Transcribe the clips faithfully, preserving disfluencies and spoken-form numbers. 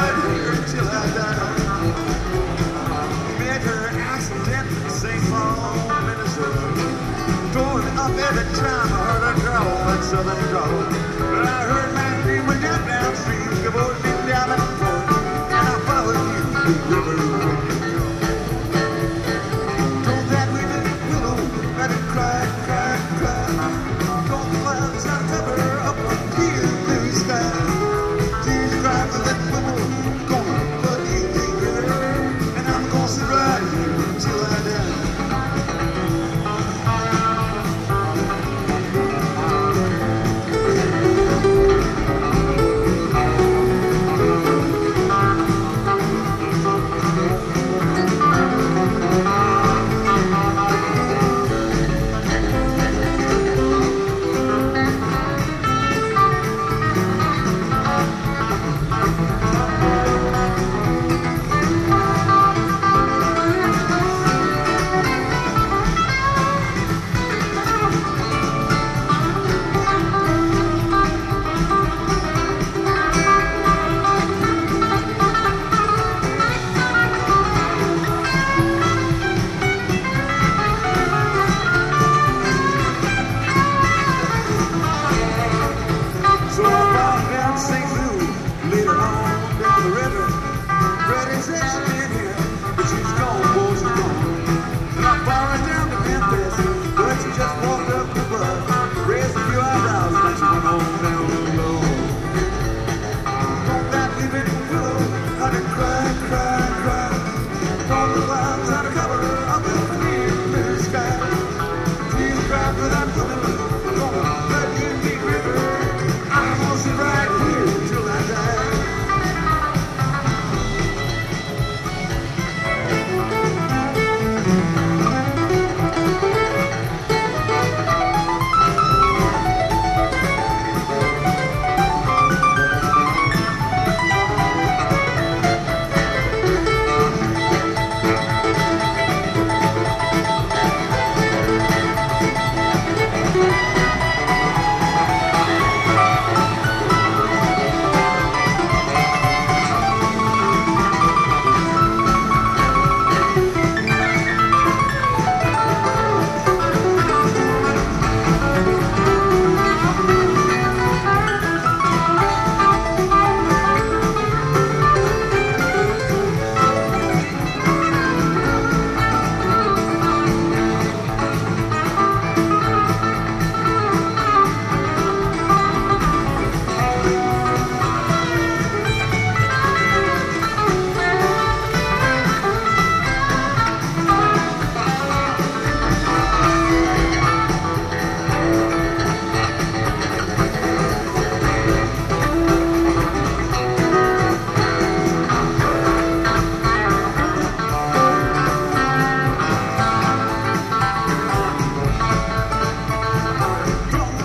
right here till I die. Met her accident in Saint Paul, Minnesota. Throwing up every time I heard her drawl, that southern drawl. But I heard my dream went down downstream, cavorting me down and forth, and I followed you, big river. Told that weeping willow, let it cry, cry, cry. Told the clouds I'd cover up a clear blue sky. Tears cry for that willow, gonna flood you, big river, and I'm gonna sit right here till I die.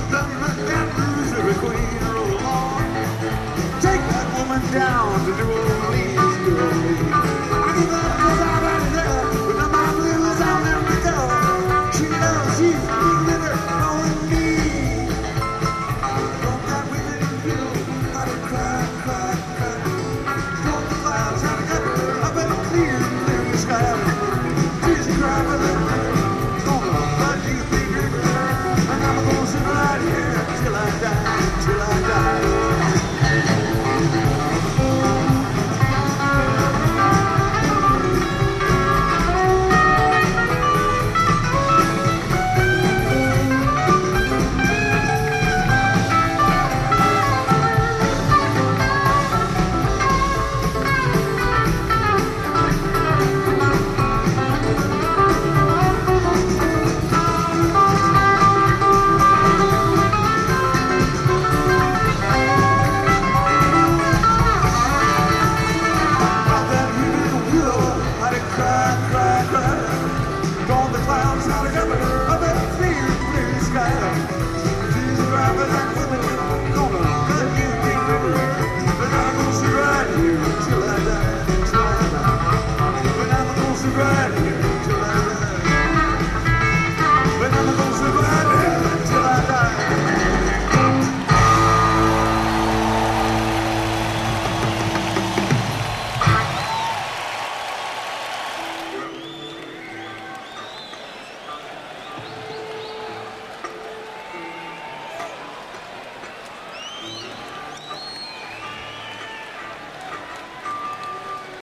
Down to do